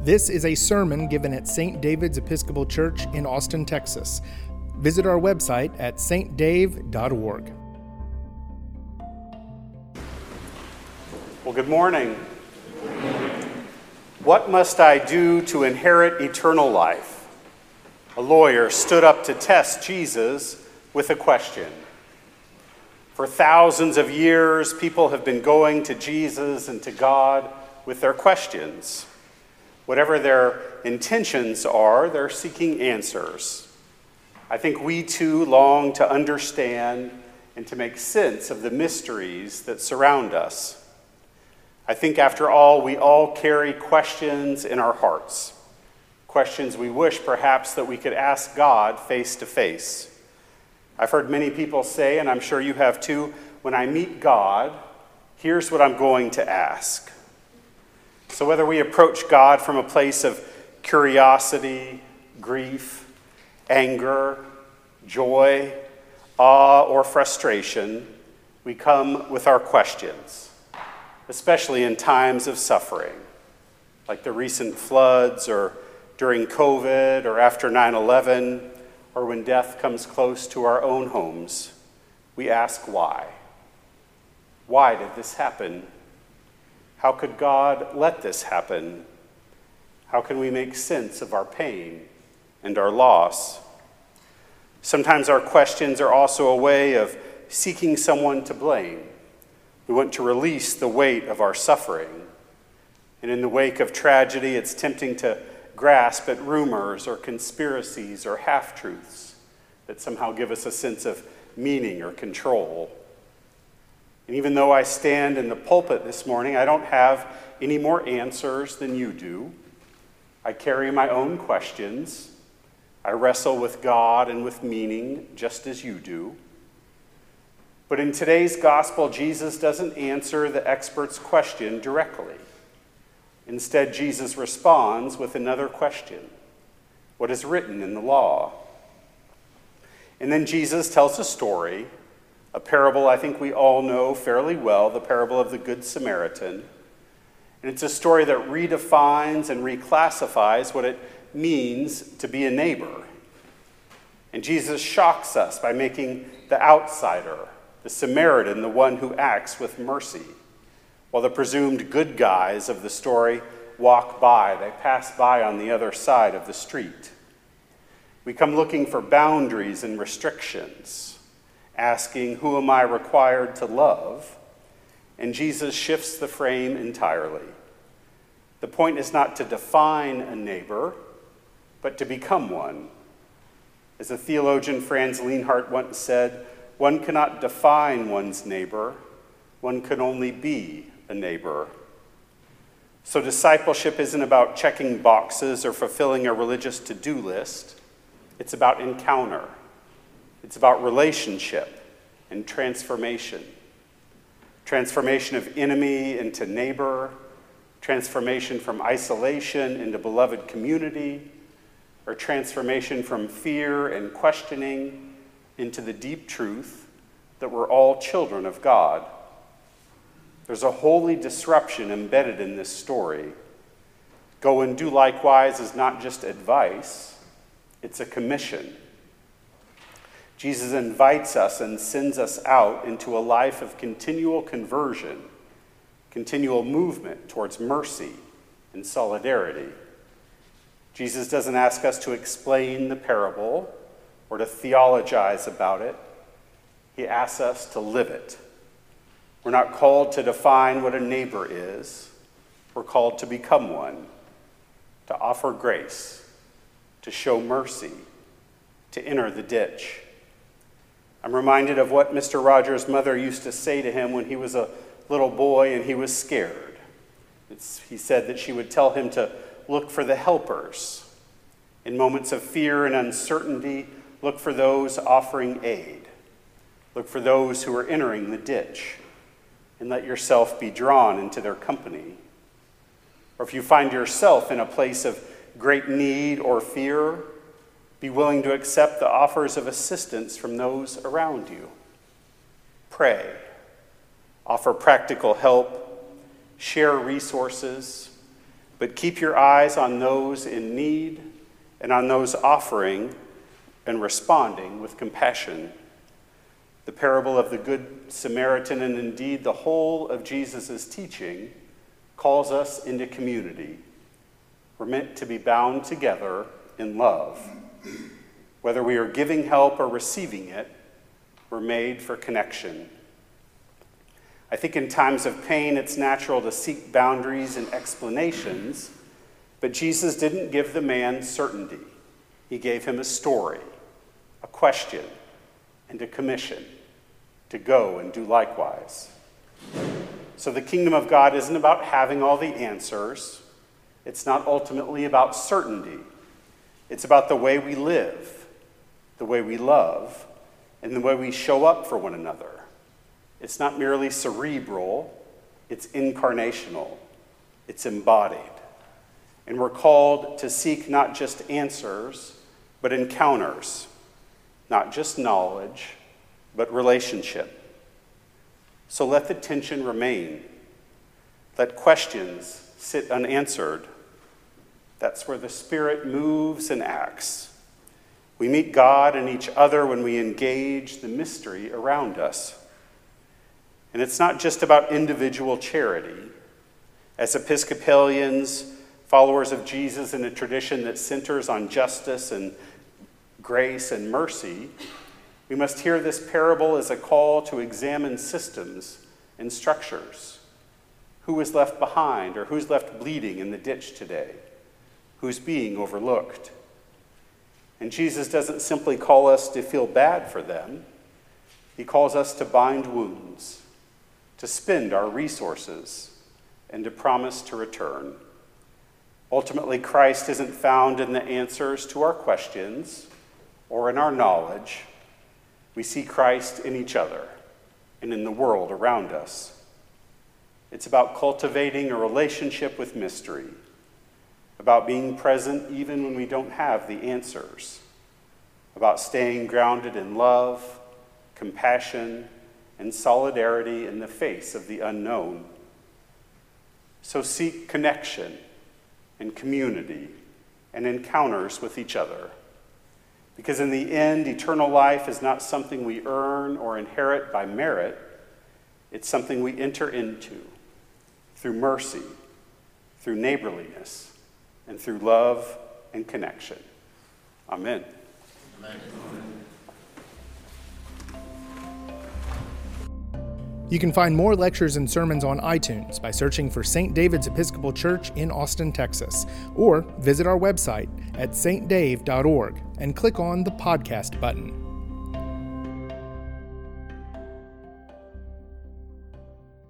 This is a sermon given at St. David's Episcopal Church in Austin, Texas. Visit our website at stdave.org. Well, good morning. What must I do to inherit eternal life? A lawyer stood up to test Jesus with a question. For thousands of years, people have been going to Jesus and to God with their questions. Whatever their intentions are, they're seeking answers. I think we too long to understand and to make sense of the mysteries that surround us. I think, after all, we all carry questions in our hearts, questions we wish perhaps that we could ask God face to face. I've heard many people say, and I'm sure you have too, when I meet God, here's what I'm going to ask. So whether we approach God from a place of curiosity, grief, anger, joy, awe, or frustration, we come with our questions, especially in times of suffering, like the recent floods, or during COVID, or after 9/11, or when death comes close to our own homes. We ask why. Why did this happen? How could God let this happen? How can we make sense of our pain and our loss? Sometimes our questions are also a way of seeking someone to blame. We want to release the weight of our suffering. And in the wake of tragedy, it's tempting to grasp at rumors or conspiracies or half-truths that somehow give us a sense of meaning or control. And even though I stand in the pulpit this morning, I don't have any more answers than you do. I carry my own questions. I wrestle with God and with meaning just as you do. But in today's gospel, Jesus doesn't answer the expert's question directly. Instead, Jesus responds with another question. What is written in the law? And then Jesus tells a story, a parable I think we all know fairly well, the parable of the Good Samaritan. And it's a story that redefines and reclassifies what it means to be a neighbor. And Jesus shocks us by making the outsider, the Samaritan, the one who acts with mercy, while the presumed good guys of the story walk by. They pass by on the other side of the street. We come looking for boundaries and restrictions, asking, who am I required to love? And Jesus shifts the frame entirely. The point is not to define a neighbor, but to become one. As the theologian Franz Lienhardt once said, one cannot define one's neighbor, one can only be a neighbor. So discipleship isn't about checking boxes or fulfilling a religious to-do list. It's about encounter. It's about relationship and transformation. Transformation of enemy into neighbor, transformation from isolation into beloved community, or transformation from fear and questioning into the deep truth that we're all children of God. There's a holy disruption embedded in this story. Go and do likewise is not just advice, it's a commission. Jesus invites us and sends us out into a life of continual conversion, continual movement towards mercy and solidarity. Jesus doesn't ask us to explain the parable or to theologize about it. He asks us to live it. We're not called to define what a neighbor is. We're called to become one, to offer grace, to show mercy, to enter the ditch. I'm reminded of what Mr. Rogers' mother used to say to him when he was a little boy and he was scared. He said that she would tell him to look for the helpers. In moments of fear and uncertainty, look for those offering aid. Look for those who are entering the ditch, and let yourself be drawn into their company. Or if you find yourself in a place of great need or fear, be willing to accept the offers of assistance from those around you. Pray. Offer practical help. Share resources. but keep your eyes on those in need and on those offering and responding with compassion. The parable of the Good Samaritan, and indeed the whole of Jesus' teaching, calls us into community. We're meant to be bound together in love. Whether we are giving help or receiving it, we're made for connection. I think in times of pain, it's natural to seek boundaries and explanations, but Jesus didn't give the man certainty. He gave him a story, a question, and a commission to go and do likewise. So the kingdom of God isn't about having all the answers. It's not ultimately about certainty. It's about the way we live, the way we love, and the way we show up for one another. It's not merely cerebral, it's incarnational, it's embodied. And we're called to seek not just answers, but encounters, not just knowledge, but relationship. So let the tension remain. Let questions sit unanswered. That's where the Spirit moves and acts. We meet God and each other when we engage the mystery around us. And it's not just about individual charity. As Episcopalians, followers of Jesus in a tradition that centers on justice and grace and mercy, we must hear this parable as a call to examine systems and structures. Who is left behind, or who's left bleeding in the ditch today? Who's being overlooked? And Jesus doesn't simply call us to feel bad for them. He calls us to bind wounds, to spend our resources, and to promise to return. Ultimately, Christ isn't found in the answers to our questions or in our knowledge. We see Christ in each other and in the world around us. It's about cultivating a relationship with mystery, about being present even when we don't have the answers, about staying grounded in love, compassion, and solidarity in the face of the unknown. So seek connection and community and encounters with each other. Because in the end, eternal life is not something we earn or inherit by merit. It's something we enter into through mercy, through neighborliness, and through love and connection. Amen. Amen. You can find more lectures and sermons on iTunes by searching for St. David's Episcopal Church in Austin, Texas, or visit our website at stdave.org and click on the podcast button.